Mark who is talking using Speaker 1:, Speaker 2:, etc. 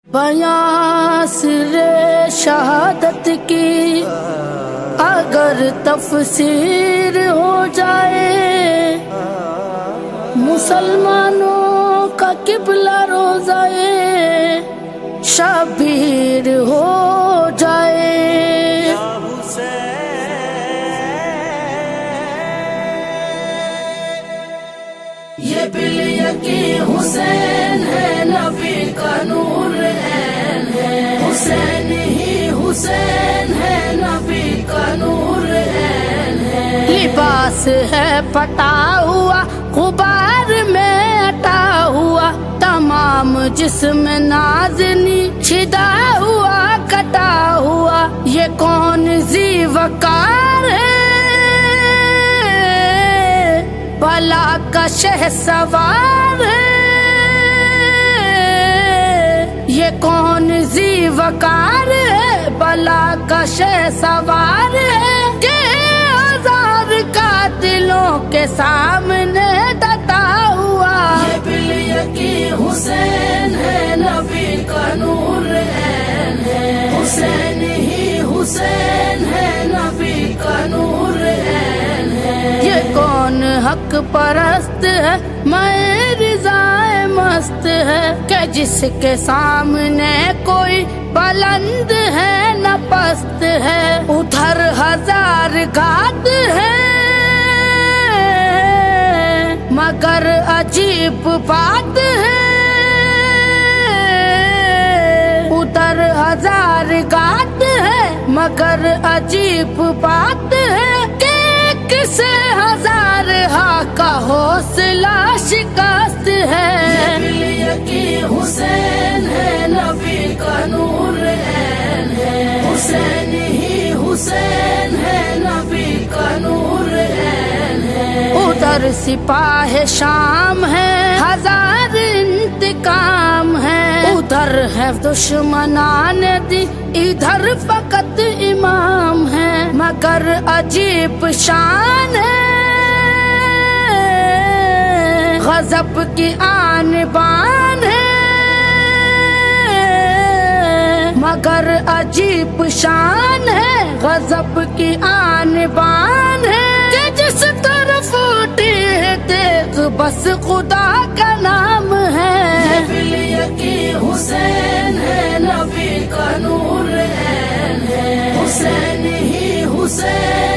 Speaker 1: بیاں سر شہادت کی اگر تفسیر ہو جائے، مسلمانوں کا قبلہ روزہ شبیر ہو جائے۔ یہ بالیقین حسین ہے، نبی کا نور عین ہے، حسین ہی حسین ہے، نبی کا نور عین ہے۔ لباس ہے پھٹا ہوا، غبار میں اٹا ہوا، تمام جسم نازنی چھدا ہوا کٹا ہوا، یہ کون ذی وقار ہے، بلا کا شہ سوار ہے، یہ کون ذی وقار ہے، بلا کا شہ سوار ہے، کہ ہزار قاتلوں کے سامنے ڈٹا ہوا۔ یہ بالیقین حسین ہے، نبی کا نور عین ہے، حسین ہی حسین ہے، نبی کا نور عین ہے۔ یہ کون حق پرست ہے، میں رضائے مست ہے، کہ جس کے سامنے کوئی بلند ہے نہ پست ہے، ادھر ہزار گھات ہے، مگر عجیب بات ہے، ادھر ہزار گھات ہے، مگر عجیب بات ہے، کہ کسے ہزار ہاں کا حوصلہ شکست ہے۔ یہ بالیقین حسین ہے، نبی کا نور عین ہے، حسین ہی حسین ہے، نبی کا نور عین ہے۔ ادھر سپاہ شام ہے، ہزار انتقام ہے، ادھر ہے دشمنان دی، ادھر فقط امام ہے، مگر عجیب شان ہے، غضب کی آن بان ہے، مگر عجیب شان ہے، غضب کی آن بان ہے، کہ جس طرف اٹھی ہے دیکھ بس خدا کا نام ہے۔ یہ بالیقین حسین ہے، نبی کا نور عین ہے، حسین ہی حسین